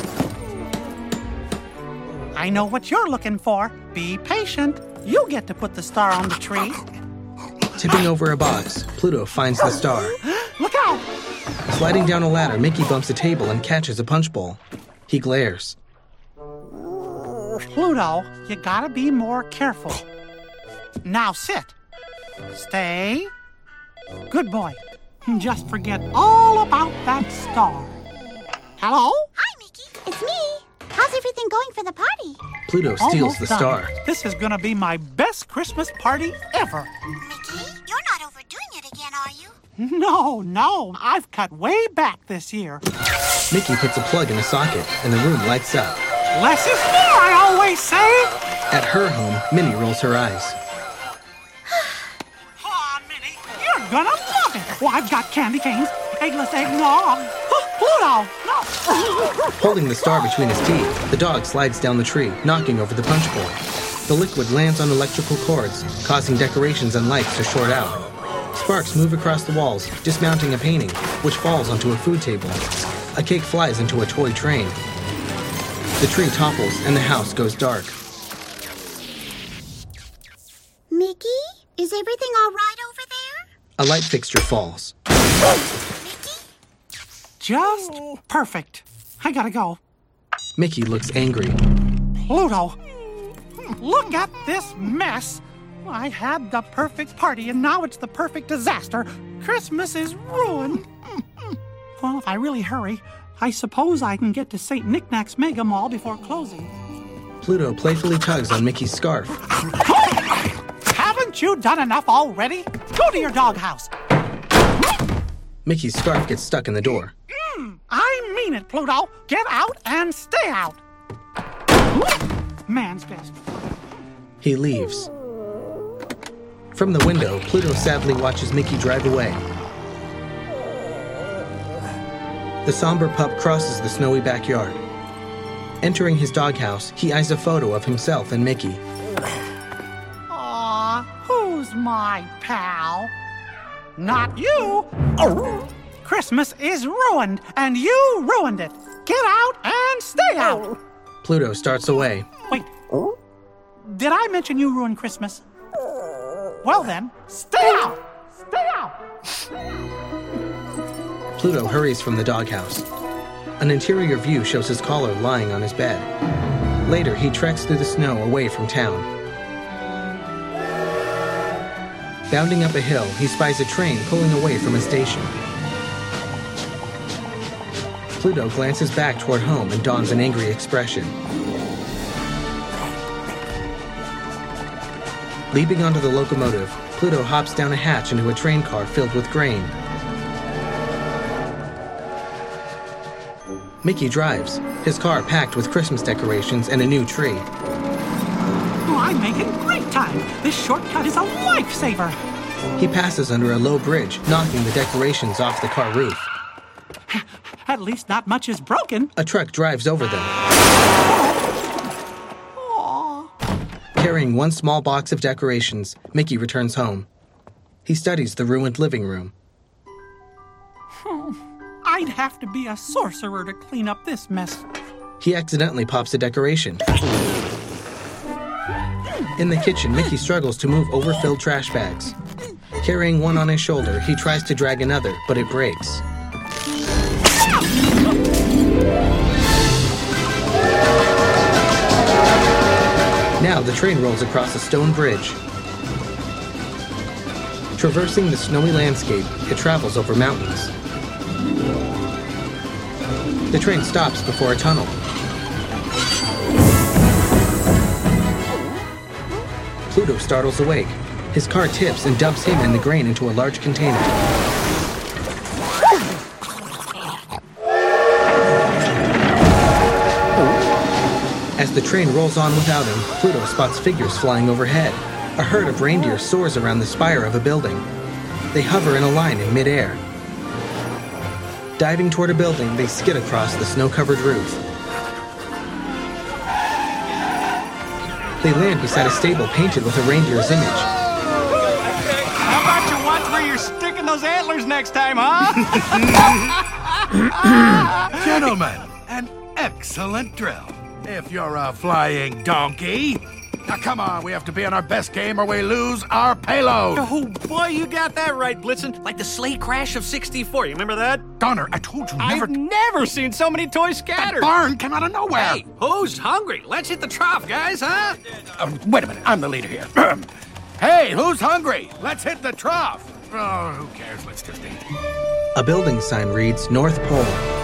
I know what you're looking for. Be patient. You get to put the star on the tree. Tipping over a box, Pluto finds the star. Look out! Sliding down a ladder, Mickey bumps a table and catches a punch bowl. He glares. Pluto, you gotta be more careful. Now sit. Stay. Good boy. Just forget all about that star. Hello? Hi, Mickey. It's me. How's everything going for the party? Pluto steals Almost the done. star. This is gonna be my best Christmas party ever. Mickey, you're not overdoing it again, are you? No, no. I've cut way back this year. Mickey puts a plug in a socket, and the room lights up. Less is more, I always say. At her home, Minnie rolls her eyes. You're gonna love it. Oh, I've got candy canes, eggless eggnog. Oh, Pluto, no. Holding the star between his teeth, the dog slides down the tree, knocking over the punch bowl. The liquid lands on electrical cords, causing decorations and lights to short out. Sparks move across the walls, dismounting a painting, which falls onto a food table. A cake flies into a toy train. The tree topples and the house goes dark. Mickey, is everything all right over there? A light fixture falls. Just perfect. I gotta go. Mickey looks angry. Pluto, look at this mess. I had the perfect party, and now it's the perfect disaster. Christmas is ruined. Well, if I really hurry, I suppose I can get to Saint Knickknack's Mega Mall before closing. Pluto playfully tugs on Mickey's scarf. Haven't you done enough already? Go to your doghouse. Mickey's scarf gets stuck in the door. Mm, I mean it, Pluto. Get out and stay out. Man's best. He leaves. From the window, Pluto sadly watches Mickey drive away. The somber pup crosses the snowy backyard. Entering his doghouse, he eyes a photo of himself and Mickey. Aw, who's my pal? Not you. Oh. Christmas is ruined, and you ruined it. Get out and stay out. Pluto starts away. Wait. Did I mention you ruined Christmas? Well then, stay out. Stay out. Pluto hurries from the doghouse. An interior view shows his collar lying on his bed. Later, he treks through the snow away from town. Bounding up a hill, he spies a train pulling away from a station. Pluto glances back toward home and dons an angry expression. Leaping onto the locomotive, Pluto hops down a hatch into a train car filled with grain. Mickey drives, his car packed with Christmas decorations and a new tree. Oh, I'm making great time. This shortcut is a lifesaver. He passes under a low bridge, knocking the decorations off the car roof. At least not much is broken. A truck drives over them. Aww. Carrying one small box of decorations, Mickey returns home. He studies the ruined living room. Oh, I'd have to be a sorcerer to clean up this mess. He accidentally pops a decoration. In the kitchen, Mickey struggles to move overfilled trash bags. Carrying one on his shoulder, he tries to drag another, but it breaks. Now the train rolls across a stone bridge. Traversing the snowy landscape, it travels over mountains. The train stops before a tunnel. Pluto startles awake. His car tips and dumps him and the grain into a large container. As the train rolls on without him, Pluto spots figures flying overhead. A herd of reindeer soars around the spire of a building. They hover in a line in midair. Diving toward a building, they skid across the snow-covered roof. They land beside a stable painted with a reindeer's image. How about you watch where you're sticking those antlers next time, huh? Gentlemen, an excellent drill. If you're a flying donkey. Now, come on, we have to be on our best game or we lose our payload. Oh, boy, you got that right, Blitzen. Like the sleigh crash of sixty-four. You remember that? Donner, I told you never... I've never seen so many toys scattered. That barn came out of nowhere. Hey, who's hungry? Let's hit the trough, guys, huh? Uh, wait a minute, I'm the leader here. Hey, who's hungry? Let's hit the trough. Oh, who cares? Let's just eat. A building sign reads North Pole.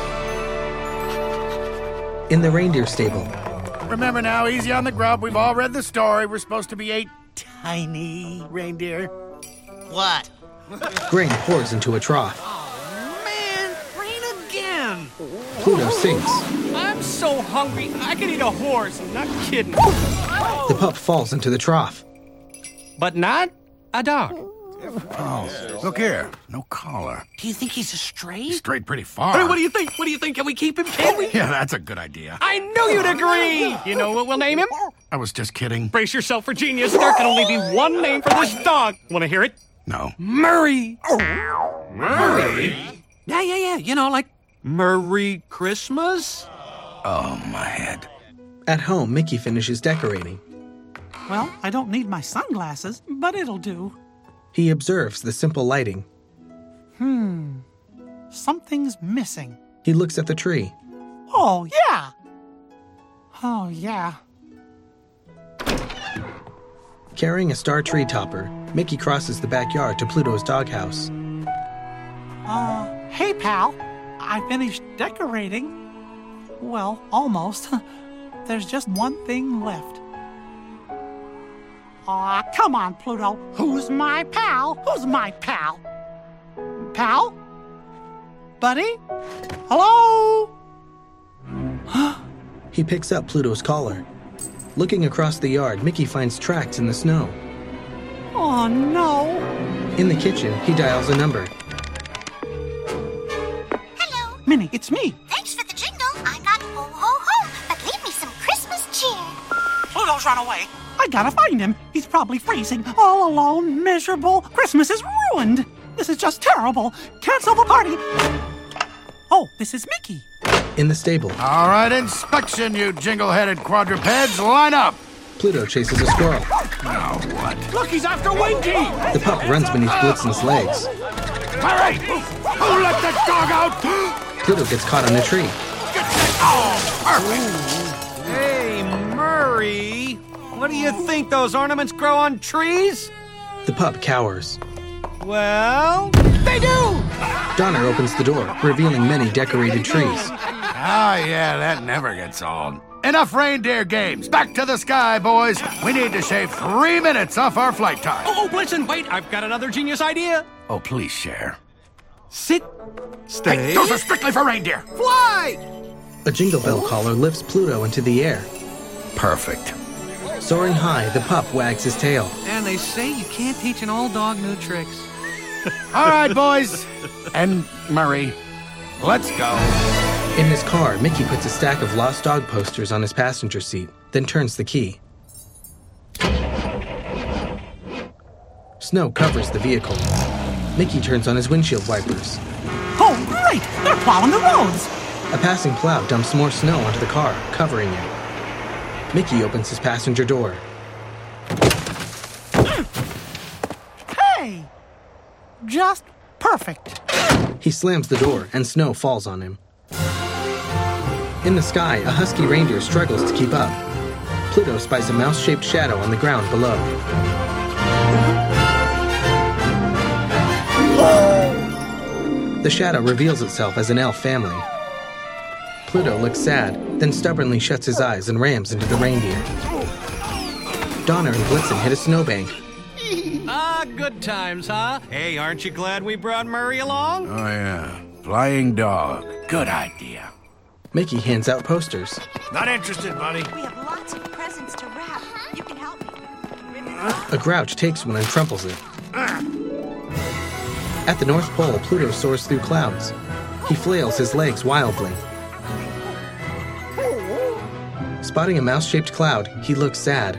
In the reindeer stable. Remember now, easy on the grub. We've all read the story. We're supposed to be a tiny reindeer. What? Grain pours into a trough. Oh, man, rain again. Pluto sinks. I'm so hungry, I could eat a horse. I'm not kidding. The pup falls into the trough. But not a dog. Oh, look here. No collar. Do you think he's a stray? He's strayed pretty far. Hey, what do you think? What do you think? Can we keep him? Can we? Yeah, that's a good idea. I knew you'd agree. You know what we'll name him? I was just kidding. Brace yourself for genius. There can only be one name for this dog. Want to hear it? No. Murray. Murray? Yeah, yeah, yeah. You know, like Merry Christmas. Oh, my head. At home, Mickey finishes decorating. Well, I don't need my sunglasses, but it'll do. He observes the simple lighting. Hmm. Something's missing. He looks at the tree. Oh, yeah. Oh, yeah. Carrying a star tree topper, Mickey crosses the backyard to Pluto's doghouse. Uh, hey, pal. I finished decorating. Well, almost. There's just one thing left. Aw, come on, Pluto. Who's my pal? Who's my pal? Pal? Buddy? Hello? He picks up Pluto's collar. Looking across the yard, Mickey finds tracks in the snow. Oh, no. In the kitchen, he dials a number. Hello. Minnie, it's me. Thanks for the jingle. I'm not ho ho ho, but leave me some Christmas cheer. Pluto's run away. I gotta find him. He's probably freezing, all alone, miserable. Christmas is ruined. This is just terrible. Cancel the party. Oh, this is Mickey. In the stable. All right, inspection, you jingle-headed quadrupeds. Line up. Pluto chases a squirrel. Now what? Look, he's after Winky! The pup runs beneath Blitzen's legs. All right, who let the dog out? Pluto gets caught on a tree. Oh, perfect. Hey, Murray. What do you think? Those ornaments grow on trees? The pup cowers. Well, they do! Donner opens the door, revealing many decorated trees. Ah, yeah, that never gets old. Enough reindeer games. Back to the sky, boys. We need to shave three minutes off our flight time. Oh, oh, Blitzen, wait. I've got another genius idea. Oh, please share. Sit. Stay. Hey, those are strictly for reindeer. Fly! A jingle bell collar lifts Pluto into the air. Perfect. Soaring high, the pup wags his tail. And they say you can't teach an old dog new tricks. All right, boys. And Murray, let's go. In his car, Mickey puts a stack of lost dog posters on his passenger seat, then turns the key. Snow covers the vehicle. Mickey turns on his windshield wipers. Oh, great! They're plowing the roads! A passing plow dumps more snow onto the car, covering it. Mickey opens his passenger door. Hey! Just perfect. He slams the door, and snow falls on him. In the sky, a husky reindeer struggles to keep up. Pluto spies a mouse-shaped shadow on the ground below. The shadow reveals itself as an elf family. Pluto looks sad, then stubbornly shuts his eyes and rams into the reindeer. Donner and Blitzen hit a snowbank. Ah, good times, huh? Hey, aren't you glad we brought Murray along? Oh, yeah. Flying dog. Good idea. Mickey hands out posters. Not interested, buddy. We have lots of presents to wrap. You can help me. A grouch takes one and crumples it. At the North Pole, Pluto soars through clouds. He flails his legs wildly. Spotting a mouse-shaped cloud, he looks sad.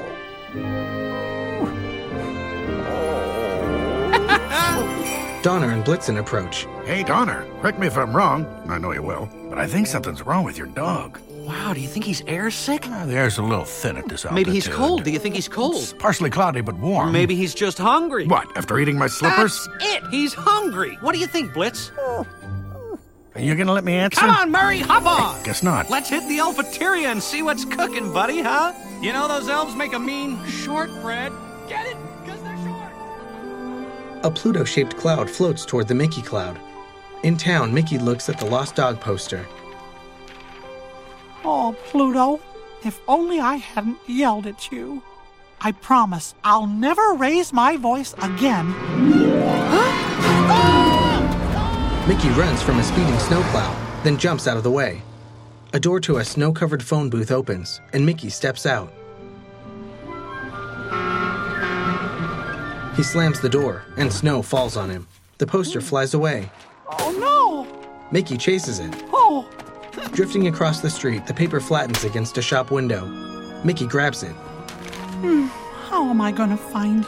Donner and Blitzen approach. Hey, Donner, correct me if I'm wrong. I know you will. But I think something's wrong with your dog. Wow, do you think he's air sick? Uh, the air's a little thin at this altitude. Maybe he's cold. Do you think he's cold? It's partially cloudy, but warm. Or maybe he's just hungry. What, after eating my slippers? That's it! He's hungry! What do you think, Blitz? Are you gonna let me answer? Come on, Murray, hop on! Guess not. Let's hit the Elfateria and see what's cooking, buddy, huh? You know those elves make a mean shortbread? Get it? Because they're short! A Pluto-shaped cloud floats toward the Mickey cloud. In town, Mickey looks at the lost dog poster. Oh, Pluto, if only I hadn't yelled at you. I promise I'll never raise my voice again. Mickey runs from a speeding snowplow, then jumps out of the way. A door to a snow-covered phone booth opens, and Mickey steps out. He slams the door, and snow falls on him. The poster flies away. Oh, no! Mickey chases it. Oh! Drifting across the street, the paper flattens against a shop window. Mickey grabs it. Hmm, how am I gonna find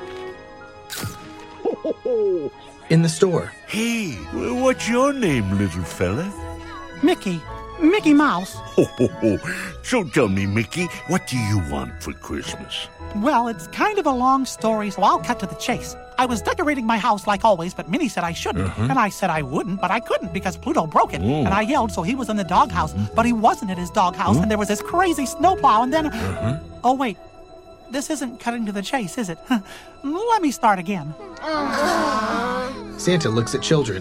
you? In the store. Hey, what's your name, little fella? Mickey. Mickey Mouse. Ho, ho, ho. So tell me, Mickey, what do you want for Christmas? Well, it's kind of a long story, so I'll cut to the chase. I was decorating my house like always, but Minnie said I shouldn't. Uh-huh. And I said I wouldn't, but I couldn't because Pluto broke it. Oh. And I yelled, so he was in the doghouse. But he wasn't in his doghouse, Huh? and there was this crazy snowplow, and then... Uh-huh. Oh, wait. This isn't cutting to the chase, is it? Let me start again. Santa looks at children.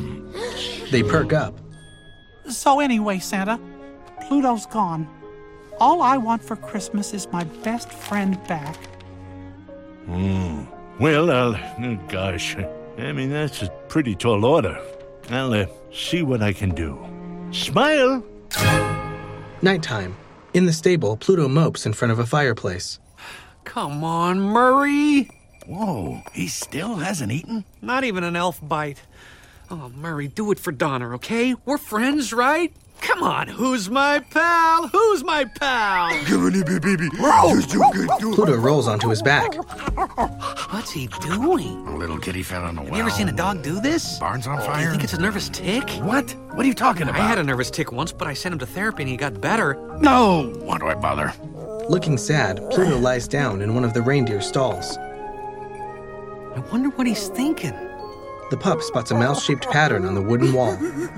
They perk up. So anyway, Santa, Pluto's gone. All I want for Christmas is my best friend back. Hmm. Well, I'll... Oh, gosh. I mean, that's a pretty tall order. I'll uh, see what I can do. Smile! Nighttime. In the stable, Pluto mopes in front of a fireplace. Come on, Murray. Whoa, he still hasn't eaten? Not even an elf bite. Oh, Murray, do it for Donner, okay? We're friends, right? Come on, who's my pal? Who's my pal? Pluto rolls onto his back. What's he doing? A little kitty fell on the well. Have you ever seen a dog do this? Barn's on Oh, fire? you think it's a nervous tick? What? What are you talking about? I had a nervous tick once, but I sent him to therapy and he got better. No! Why do I bother? Looking sad, Pluto lies down in one of the reindeer stalls. I wonder what he's thinking. The pup spots a mouse-shaped pattern on the wooden wall.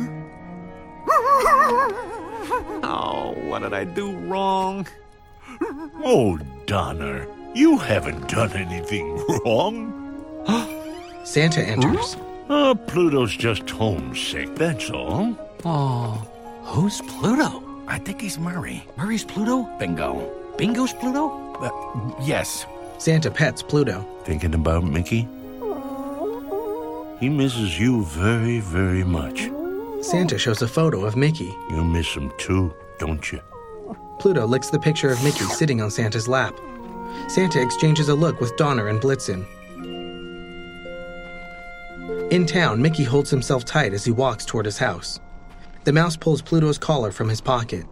Oh, what did I do wrong? Oh, Donner, you haven't done anything wrong. Santa enters. Oh, Pluto's just homesick, that's all. Oh, who's Pluto? I think he's Murray. Murray's Pluto? Bingo. Bingo's Pluto? Uh, yes. Santa pets Pluto. Thinking about Mickey? He misses you very, very much. Santa shows a photo of Mickey. You miss him too, don't you? Pluto licks the picture of Mickey sitting on Santa's lap. Santa exchanges a look with Donner and Blitzen. In town, Mickey holds himself tight as he walks toward his house. The mouse pulls Pluto's collar from his pocket.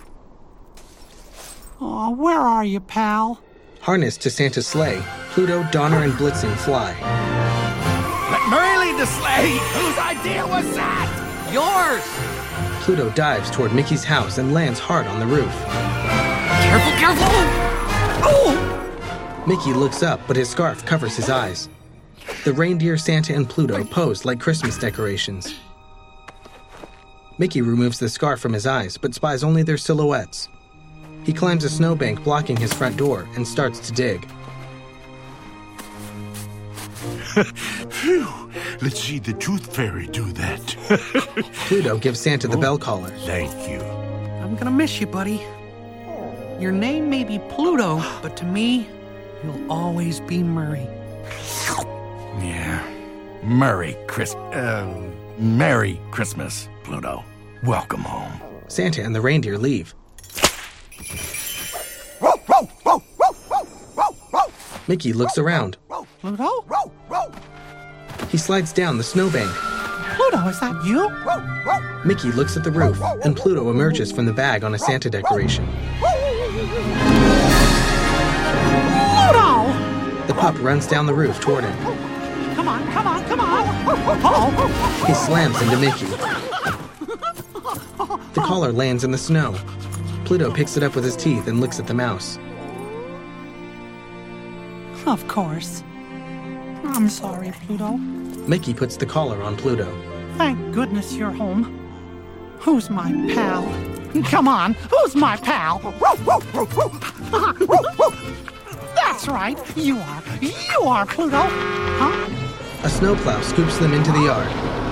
Oh, where are you, pal? Harnessed to Santa's sleigh, Pluto, Donner, and Blitzen fly. Let Murray lead the sleigh! Whose idea was that? Yours! Pluto dives toward Mickey's house and lands hard on the roof. Careful, careful! Oh! Mickey looks up, but his scarf covers his eyes. The reindeer, Santa, and Pluto pose like Christmas decorations. Mickey removes the scarf from his eyes, but spies only their silhouettes. He climbs a snowbank blocking his front door and starts to dig. Phew! Let's see the Tooth Fairy do that. Pluto gives Santa the oh, bell collar. Thank you. I'm gonna miss you, buddy. Your name may be Pluto, but to me, you'll always be Murray. Yeah. Merry Chris... Uh, Merry Christmas, Pluto. Welcome home. Santa and the reindeer leave. Mickey looks around. Pluto? He slides down the snowbank. Pluto, is that you? Mickey looks at the roof, and Pluto emerges from the bag on a Santa decoration. Pluto! The pup runs down the roof toward him. Come on, come on, come on! Uh-oh. He slams into Mickey. The collar lands in the snow. Pluto picks it up with his teeth and looks at the mouse. Of course. I'm sorry, Pluto. Mickey puts the collar on Pluto. Thank goodness you're home. Who's my pal? Come on, who's my pal? That's right, you are. You are, Pluto. Huh? A snowplow scoops them into the yard.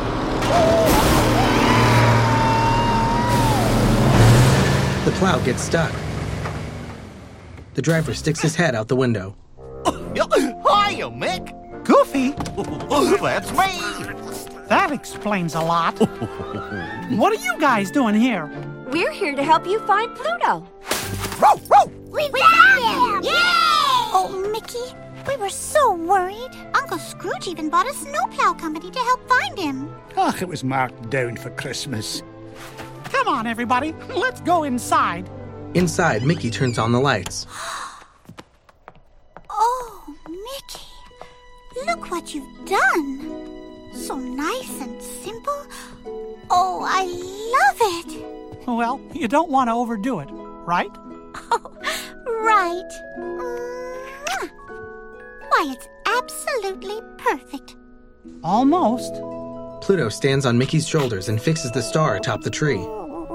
The plow gets stuck. The driver sticks his head out the window. Hiya, Mick. Goofy? That's me. That explains a lot. What are you guys doing here? We're here to help you find Pluto. We found him! Yay! Oh, Mickey, we were so worried. Uncle Scrooge even bought a snowplow company to help find him. Ach, it was marked down for Christmas. Come on, everybody. Let's go inside. Inside, Mickey turns on the lights. Oh, Mickey, look what you've done. So nice and simple. Oh, I love it. Well, you don't want to overdo it, right? Oh, right. Mwah. Why, it's absolutely perfect. Almost. Pluto stands on Mickey's shoulders and fixes the star atop the tree.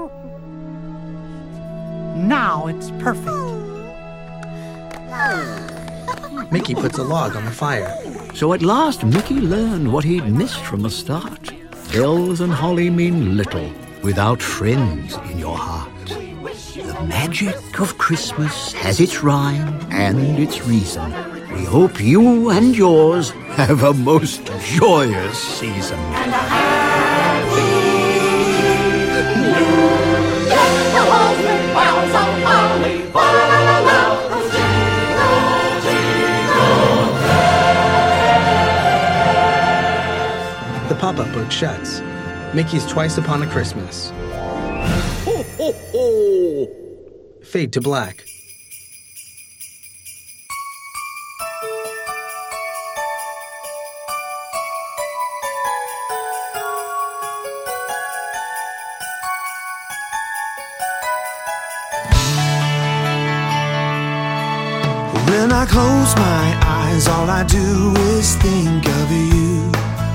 Now it's perfect. Mickey puts a log on the fire. So at last Mickey learned what he'd missed from the start. Bells and holly mean little without friends in your heart. The magic of Christmas has its rhyme and its reason. We hope you and yours have a most joyous season. And a happy new year. The halls with boughs of holly, fa-la-la-la, jingle, jingle bells. The pop-up book shuts. Mickey's Twice Upon a Christmas. Ho, ho, ho! Fade to black. When I close my eyes, all I do is think of you.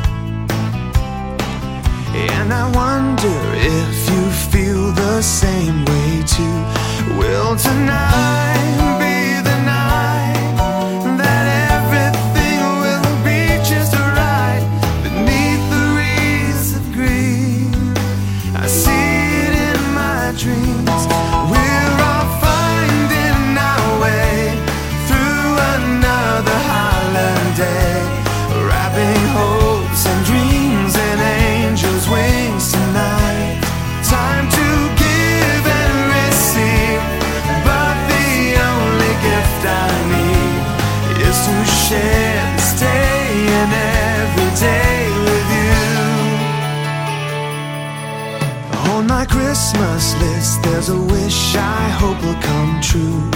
And I wonder if you feel the same way too. Will tonight be the night that everything will be just right? Beneath the wreaths of green, I see it in my dreams. We're all finding our way through another holiday, wrapping hopes and dreams in angels' wings tonight. Time to give and receive, but the only gift I need is to share this day and every day with you. On my Christmas list, there's a wish I hope will come true,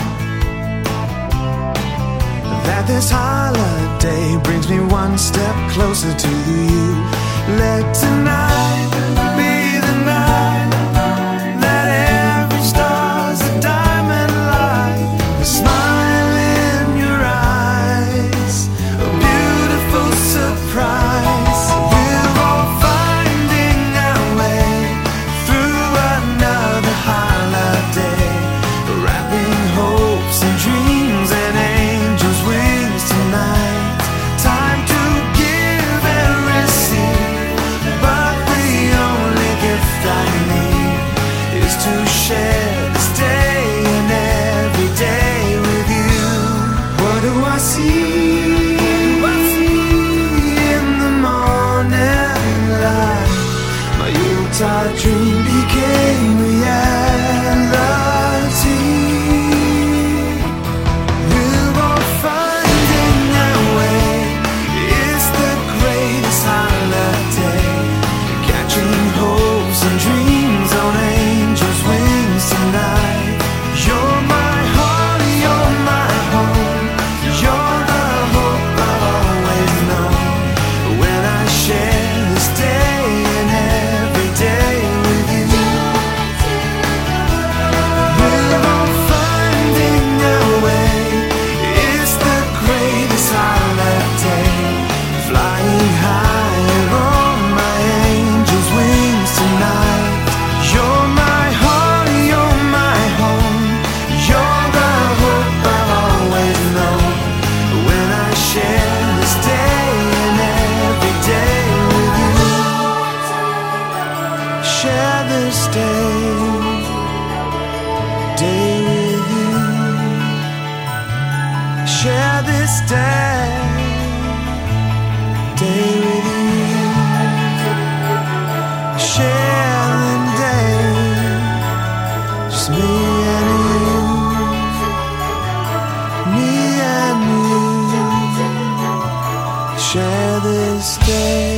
that this holiday brings me one step closer to you. Let tonight be the night that every star's a diamond light, a smile in your eyes, a beautiful surprise. We're all finding our way through another holiday, wrapping hopes and dreams and angels' wings tonight. Time to give and receive, but the only gift I need is to share this day and every day with you. What do I see in the morning light? My Yuletide dream became reality. We're all finding our way. It's the greatest holiday, catching hopes and dreams on angels' wings tonight. You're my heart, you're my home, you're the hope I've always known. When I share this day and every day with you, we're all finding our way. It's the greatest holiday, flying higher on my angel's wings tonight. You're my heart, you're my home, you're the hope I've always known. When I share this day and every day with you, share this day, day with you, share this day, day with you, share the day, just me and you, me and you, share this day.